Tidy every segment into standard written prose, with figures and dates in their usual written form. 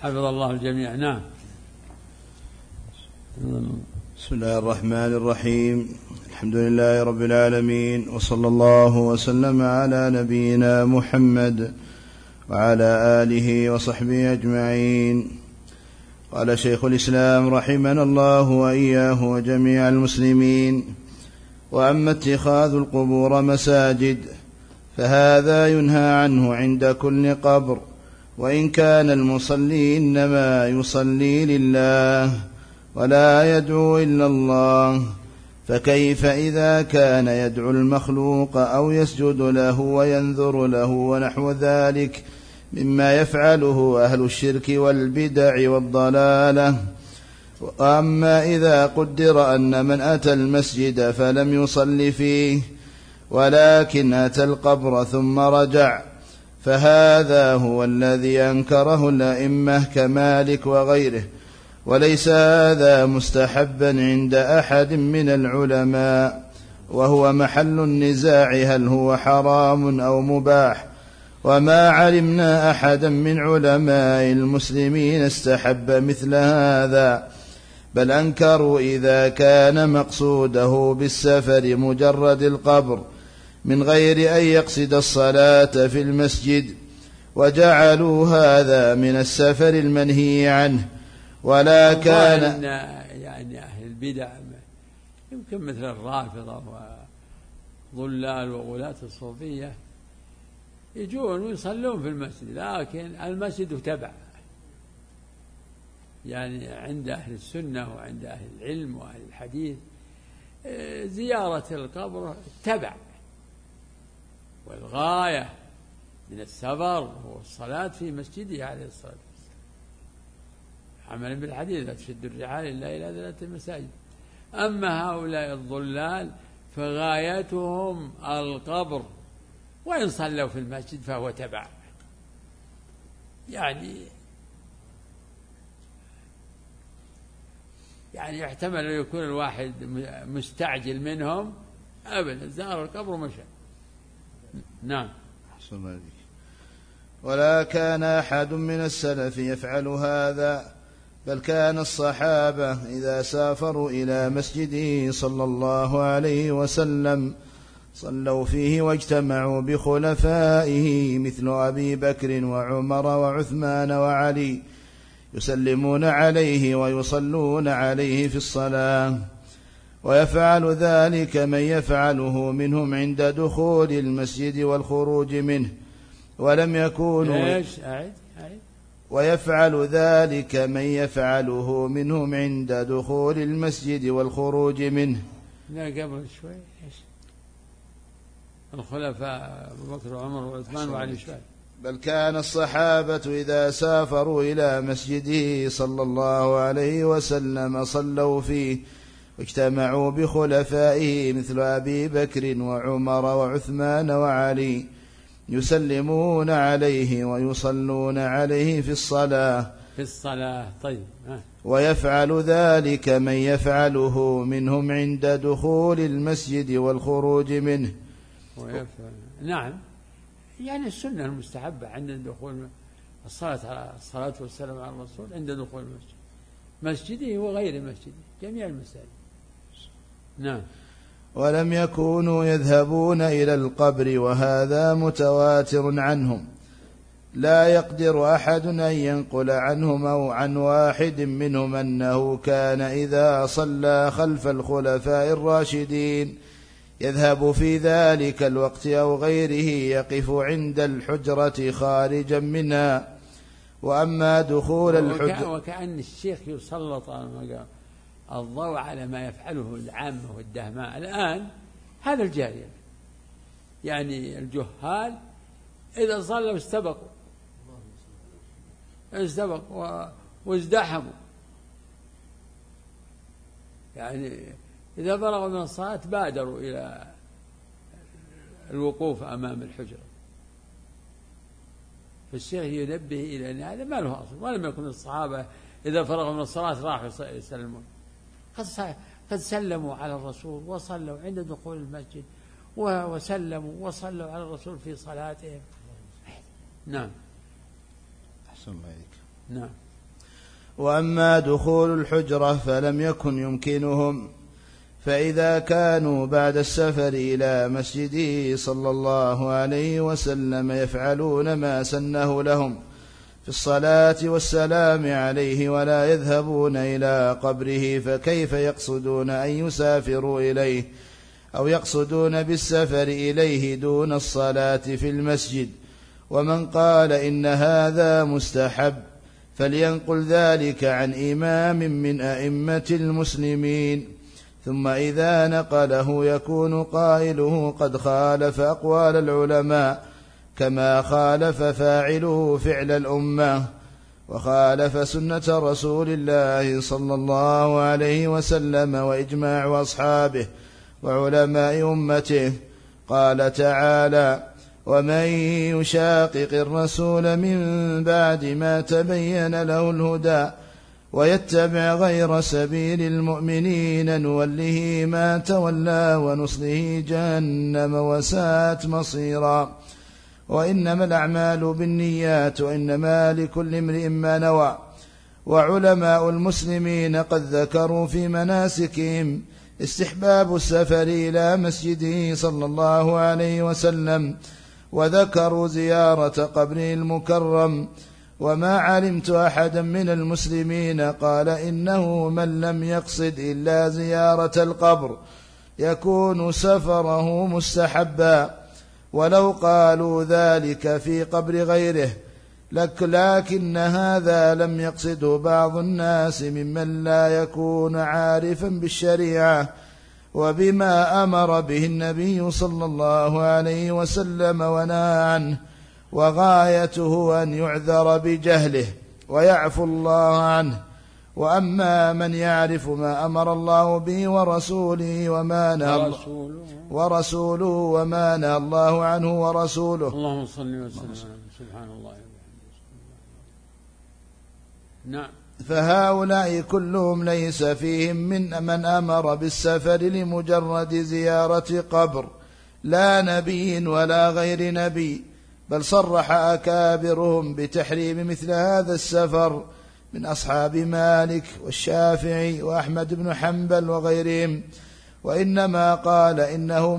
حفظ الله الجميع. نعم. بسم الله الرحمن الرحيم. الحمد لله رب العالمين، وصلى الله وسلم على نبينا محمد وعلى آله وصحبه أجمعين. قال شيخ الإسلام رحمنا الله وإياه وجميع المسلمين: وأما اتخاذ القبور مساجد فهذا ينهى عنه عند كل قبر، وإن كان المصلي إنما يصلي لله ولا يدعو إلا الله، فكيف إذا كان يدعو المخلوق أو يسجد له وينذر له ونحو ذلك مما يفعله أهل الشرك والبدع والضلالة؟ وأما إذا قدر أن من أتى المسجد فلم يصل فيه ولكن أتى القبر ثم رجع، فهذا هو الذي أنكره الأئمة كمالك وغيره، وليس هذا مستحبا عند أحد من العلماء، وهو محل النزاع هل هو حرام أو مباح، وما علمنا أحدا من علماء المسلمين استحب مثل هذا، بل أنكروا إذا كان مقصوده بالسفر مجرد القبر من غير أن يقصد الصلاة في المسجد، وجعلوا هذا من السفر المنهي عنه. ولا كان يعني أهل البدع يمكن مثل الرافضة وضلال وغلاة الصوفية يجون ويصلون في المسجد، لكن المسجد تبع، يعني عند أهل السنة وعند أهل العلم وأهل الحديث زيارة القبر تبع، والغاية من السفر هو الصلاة في مسجده عليه الصلاة والسلام، عملا بالحديث: لا تشد الرحال إلا إلى ذات المساجد. أما هؤلاء الضلال فغايتهم القبر، وإن صلوا في المسجد فهو تبع. يعني يحتمل أن يكون الواحد مستعجل منهم أبدا، زار القبر ومشى. نعم. ولا كان أحد من السلف يفعل هذا، بل كان الصحابة إذا سافروا إلى مسجده صلى الله عليه وسلم صلوا فيه واجتمعوا بخلفائه مثل أبي بكر وعمر وعثمان وعلي، يسلمون عليه ويصلون عليه في الصلاة، ويفعل ذلك من يفعله منهم عند دخول المسجد والخروج منه، ولم يكونوا ويفعل ذلك من يفعله منهم عند دخول المسجد والخروج منه. لا قبل شوي الخلفاء أبو بكر وعمر وعثمان وعلي شوي. بل كان الصحابة إذا سافروا إلى مسجده صلى الله عليه وسلم صلوا فيه واجتمعوا بخلفائه مثل أبي بكر وعمر وعثمان وعلي، يسلمون عليه ويصلون عليه في الصلاة. طيب. ويفعل ذلك من يفعله منهم عند دخول المسجد والخروج منه. نعم، يعني السنة المستحبة عند دخول الصلاة والسلام على الرسول عند دخول المسجد، مسجده وغير مسجده، جميع المساجد. نعم. ولم يكونوا يذهبون إلى القبر، وهذا متواتر عنهم، لا يقدر أحد أن ينقل عنهم أو عن واحد منهم أنه كان إذا صلى خلف الخلفاء الراشدين يذهب في ذلك الوقت أو غيره يقف عند الحجرة خارجا منها. وأما دخول الحجرة، وكأن الشيخ يسلط الضوء على ما يفعله العامة والدهماء الآن، هذا الجارية، يعني الجهال إذا صلوا استبقوا وازدحموا، يعني إذا فرغوا من الصلاة بادروا إلى الوقوف أمام الحجرة. فالشيخ ينبه إلى أن هذا ما له أصل، ولم يكن الصحابة إذا فرغوا من الصلاة راحوا يسلمون، قد سلموا على الرسول وصلوا عند دخول المسجد وسلموا وصلوا على الرسول في صلاتهم. نعم. أحسن الله إليك. نعم. وأما دخول الحجرة فلم يكن يمكنهم، فإذا كانوا بعد السفر إلى مسجده صلى الله عليه وسلم يفعلون ما سنه لهم في الصلاة والسلام عليه ولا يذهبون إلى قبره، فكيف يقصدون أن يسافروا إليه أو يقصدون بالسفر إليه دون الصلاة في المسجد؟ ومن قال إن هذا مستحب فلينقل ذلك عن إمام من أئمة المسلمين، ثم إذا نقله يكون قائله قد خالف أقوال العلماء كما خالف فاعله فعل الأمة، وخالف سنة رسول الله صلى الله عليه وسلم وإجماع أصحابه وعلماء أمته. قال تعالى: ومن يشاقق الرسول من بعد ما تبين له الهدى ويتبع غير سبيل المؤمنين نوله ما تولى ونصله جهنم وساءت مصيرا. وإنما الأعمال بالنيات وإنما لكل امرئ ما نوى. وعلماء المسلمين قد ذكروا في مناسكهم استحباب السفر إلى مسجده صلى الله عليه وسلم، وذكروا زيارة قبره المكرم. وما علمت أحدا من المسلمين قال إنه من لم يقصد إلا زيارة القبر يكون سفره مستحبا، ولو قالوا ذلك في قبر غيره، لكن هذا لم يقصده بعض الناس ممن لا يكون عارفا بالشريعة وبما أمر به النبي صلى الله عليه وسلم ونهى عنه، وغايته أن يعذر بجهله ويعفو الله عنه. وأما من يعرف ما أمر الله به ورسوله وما نهى الله عنه ورسوله. اللهم صل وسلم. سبحان الله. نعم. فهؤلاء كلهم ليس فيهم من أمر بالسفر لمجرد زيارة قبر لا نبي ولا غير نبي، بل صرح أكابرهم بتحريم مثل هذا السفر من أصحاب مالك والشافعي وأحمد بن حنبل وغيرهم، وإنما قال إنه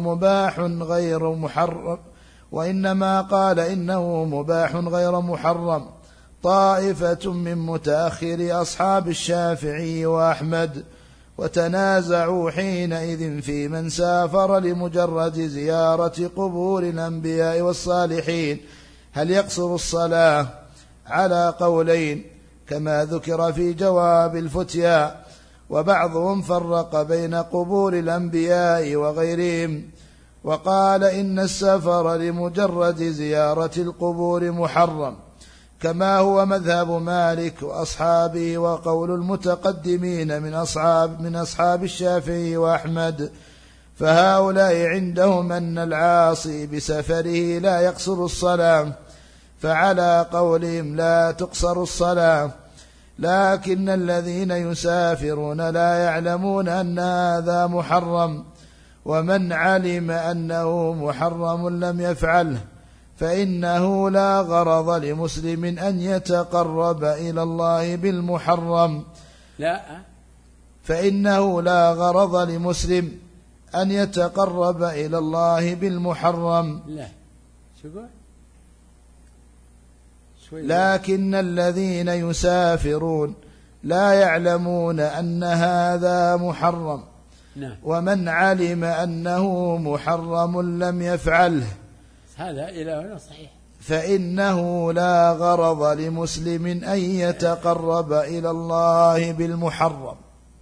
مباح غير محرم طائفة من متأخر أصحاب الشافعي وأحمد، وتنازعوا حينئذ في من سافر لمجرد زيارة قبور الأنبياء والصالحين هل يقصر الصلاة على قولين كما ذكر في جواب الفتيا، وبعضهم فرق بين قبور الأنبياء وغيرهم وقال إن السفر لمجرد زيارة القبور محرم، كما هو مذهب مالك وأصحابه وقول المتقدمين من أصحاب الشافعي وأحمد. فهؤلاء عندهم أن العاصي بسفره لا يقصر الصلاة، فعلى قولهم لا تقصر الصلاة، لكن الذين يسافرون لا يعلمون أن هذا محرم، ومن علم أنه محرم لم يفعله، فإنه لا غرض لمسلم أن يتقرب إلى الله بالمحرم. فإنه لا غرض لمسلم أن يتقرب إلى الله بالمحرم. لكن الذين يسافرون لا يعلمون أن هذا محرم، ومن علم أنه محرم لم يفعله، هذا إلى هنا صحيح، فإنه لا غرض لمسلم أن يتقرب إلى الله بالمحرم.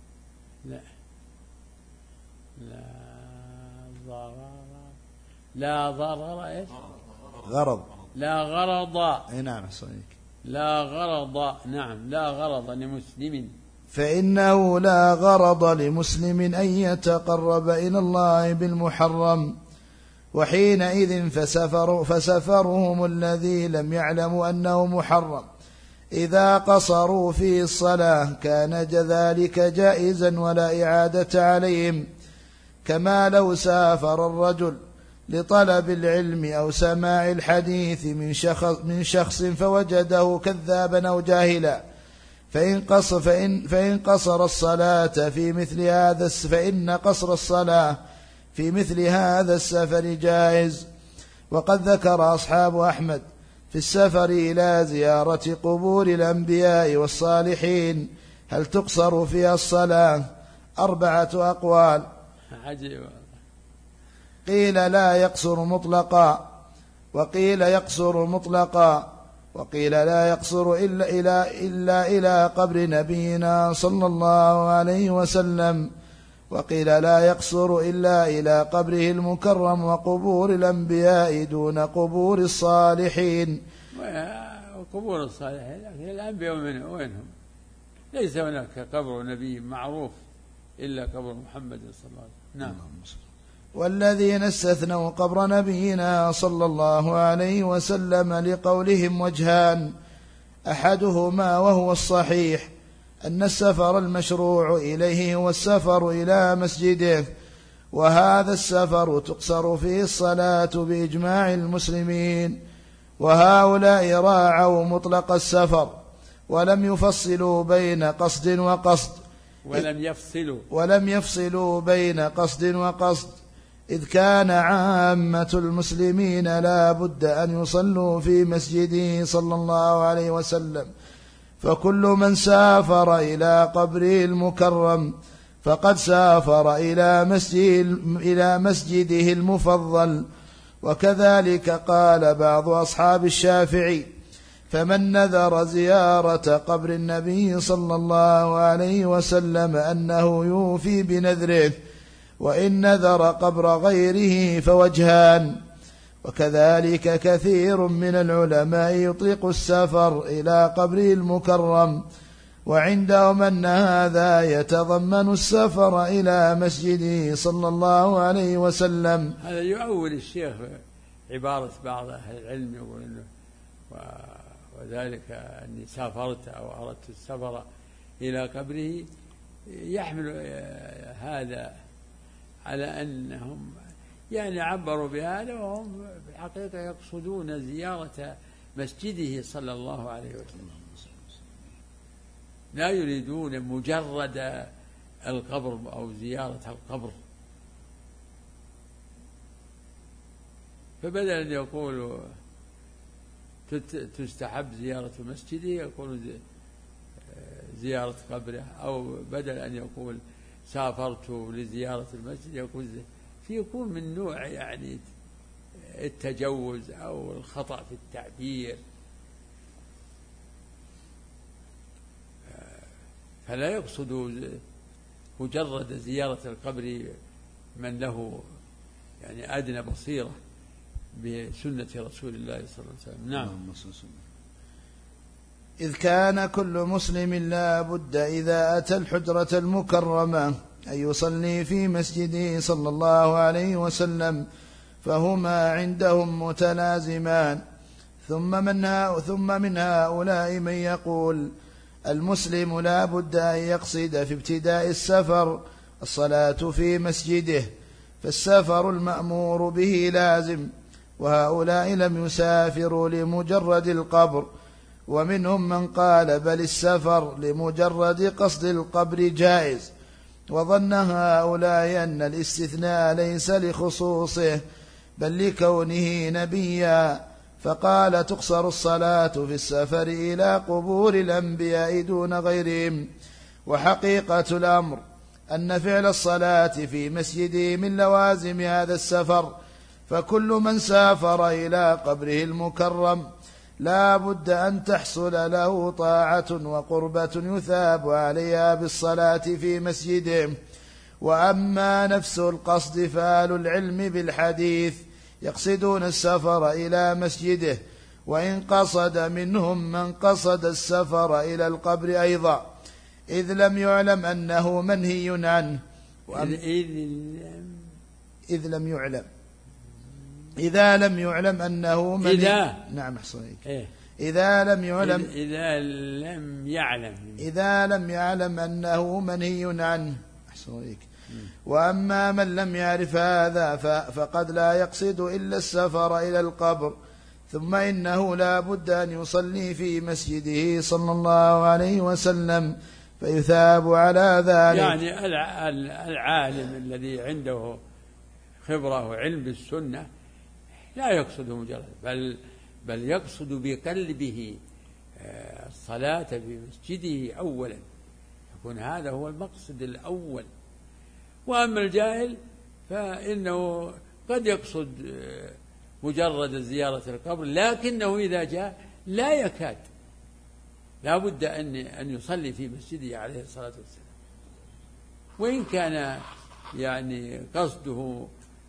لا ضرر إيش؟ غرض. لا غرض. نعم صحيح. لا غرض. نعم. لا غرض لمسلم، فإنه لا غرض لمسلم أن يتقرب إلى الله بالمحرم، وحينئذ فسفرهم الذي لم يعلموا أنه محرم إذا قصروا فيه الصلاة كان ذلك جائزا ولا إعادة عليهم، كما لو سافر الرجل لطلب العلم أو سماع الحديث من شخص فوجده كذابا أو جاهلا، فإن قصر الصلاة في مثل هذا فإن قصر الصلاة في مثل هذا السفر جائز. وقد ذكر أصحاب أحمد في السفر إلى زيارة قبور الأنبياء والصالحين هل تقصر فيها الصلاة 4 أقوال. عجيب. قيل لا يقصر مطلقا، وقيل يقصر مطلقا، وقيل لا يقصر إلا إلى قبر نبينا صلى الله عليه وسلم، وقيل لا يقصر إلا إلى قبره المكرم وقبور الأنبياء دون قبور الصالحين. قبور الصالحين لكن الأنبياء وينهم؟ ليس هناك قبر نبي معروف إلا قبر محمد صلى الله عليه وسلم. نعم. والذين استثنوا قبر نبينا صلى الله عليه وسلم لقولهم وجهان: أحدهما وهو الصحيح أن السفر المشروع إليه هو السفر إلى مسجده، وهذا السفر تقصر فيه الصلاة بإجماع المسلمين، وهؤلاء راعوا مطلق السفر ولم يفصلوا بين قصد وقصد، ولم يفصلوا بين قصد وقصد، إذ كان عامة المسلمين لا بد أن يصلوا في مسجده صلى الله عليه وسلم، فكل من سافر إلى قبره المكرم فقد سافر إلى مسجده المفضل. وكذلك قال بعض أصحاب الشافعي: فمن نذر زيارة قبر النبي صلى الله عليه وسلم أنه يوفي بنذره، وإن نذر قبر غيره فوجهان. وكذلك كثير من العلماء يطلق السفر إلى قبره المكرم، وعندهم أن هذا يتضمن السفر إلى مسجده صلى الله عليه وسلم. هذا يؤول الشيخ عبارة بعض أهل العلم يقول إنه وذلك أني سافرت أو أردت السفر إلى قبره، يحمل هذا على أنهم يعني عبروا بهذا وهم في الحقيقة يقصدون زيارة مسجده صلى الله عليه وسلم، لا يريدون مجرد القبر أو زيارة القبر. فبدل أن يقولوا تستحب زيارة مسجده يقول زيارة قبره، أو بدل أن يقول سافرت لزيارة المسجد يقول يكون من نوع يعني التجوز أو الخطأ في التعبير، فلا يقصد مجرد زيارة القبر من له يعني أدنى بصيرة بسنة رسول الله صلى الله عليه وسلم. نعم. إذ كان كل مسلم لا بد إذا أتى الحجرة المكرمة أن يصلي في مسجده صلى الله عليه وسلم، فهما عندهم متلازمان. ثم من هؤلاء من يقول المسلم لا بد أن يقصد في ابتداء السفر الصلاة في مسجده، فالسفر المأمور به لازم، وهؤلاء لم يسافروا لمجرد القبر. ومنهم من قال بل السفر لمجرد قصد القبر جائز، وظن هؤلاء أن الاستثناء ليس لخصوصه بل لكونه نبيا، فقال تقصر الصلاة في السفر إلى قبور الأنبياء دون غيرهم. وحقيقة الأمر أن فعل الصلاة في مسجده من لوازم هذا السفر، فكل من سافر إلى قبره المكرم لا بد أن تحصل له طاعة وقربة يثاب عليها بالصلاة في مسجده. وأما نفس القصد فأهل العلم بالحديث يقصدون السفر إلى مسجده، وإن قصد منهم من قصد السفر إلى القبر أيضا، إذ لم يعلم أنه منهي عنه. إذا لم يعلم أنه منهي. نعم أحسنك. إذا لم يعلم أنه منهي عنه. أحسنك. وأما من لم يعرف هذا فقد لا يقصد إلا السفر إلى القبر، ثم إنه لا بد أن يصلي في مسجده صلى الله عليه وسلم فيثاب على ذلك. يعني العالم الذي عنده خبرة وعلم بالسنة لا يقصد مجرد بل يقصد بقلبه الصلاة في مسجده أولا، يكون هذا هو المقصد الأول. وأما الجاهل فإنه قد يقصد مجرد زيارة القبر، لكنه إذا جاء لا يكاد، لا بد أن يصلي في مسجده عليه الصلاة والسلام، وإن كان يعني قصده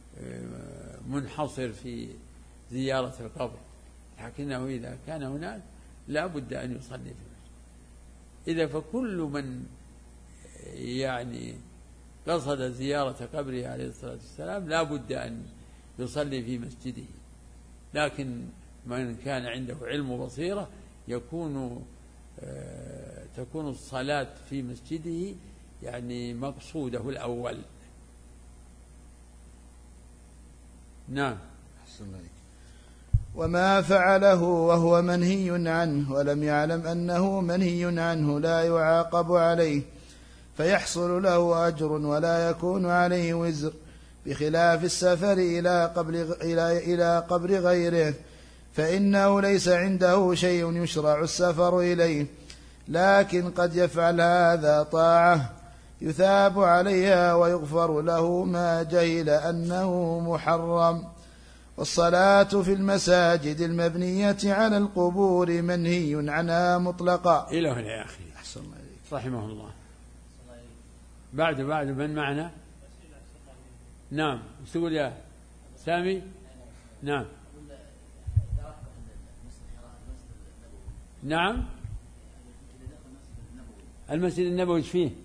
منحصر في زيارة القبر، لكنه إذا كان هناك لا بد أن يصلي في المسجد. إذا فكل من يعني قصد زيارة قبره عليه الصلاة والسلام لا بد أن يصلي في مسجده، لكن من كان عنده علم وبصيرة تكون الصلاة في مسجده يعني مقصوده الأول. نعم. وما فعله وهو منهي عنه ولم يعلم أنه منهي عنه لا يعاقب عليه، فيحصل له أجر ولا يكون عليه وزر، بخلاف السفر إلى قبر غيره، فإنه ليس عنده شيء يشرع السفر إليه، لكن قد يفعل هذا طاعة يثاب عليها ويغفر له ما جهل أنه محرم. والصلاة في المساجد المبنية على القبور منهي عنها مطلقا. إلى هنا يا أخي أحسن الله رحمه الله. بعد من معنا؟ نعم. تقول يا سامي؟ نعم. نعم. المسجد النبوي ايش فيه؟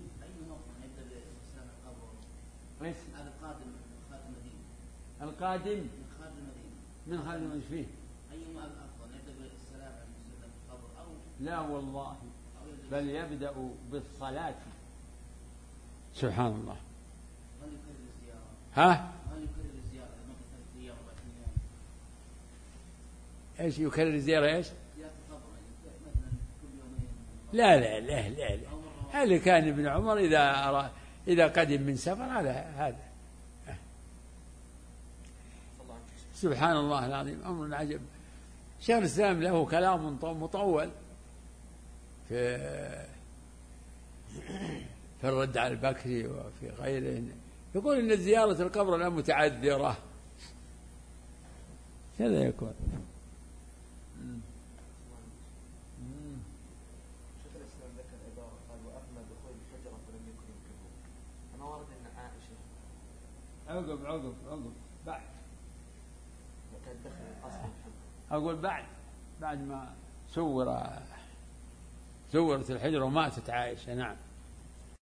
القادم من خادم ايش فيه؟ أيما الأفضل يبدأ بالسلام على المسلم في القبر أو لا والله بل يبدأ بالصلاة. سبحان الله. هل يكرر الزيارة؟ ها؟ هل يكرر الزيارة لما كانت زيارة بعد يوم؟ ايش يكرر الزيارة ايش؟ زيارة القبر مثلا كل يومين. لا هل كان ابن عمر إذا قدم من سفر على هذا. سبحان الله العظيم، أمر عجب. شيخ الإسلام له كلام مطول في الرد على البكري وفي غيره، يقول إن زيارة القبر لا متعذرة. كذا يكون. شيخ الإسلام ذكر عبارة قال وأما دخول الحجرة فلم يكن ينكره، أما ورد أن عائشة عقب بعد وكان دخل الأصل أقول بعد ما سورت الحجرة وماتت عائشة. نعم.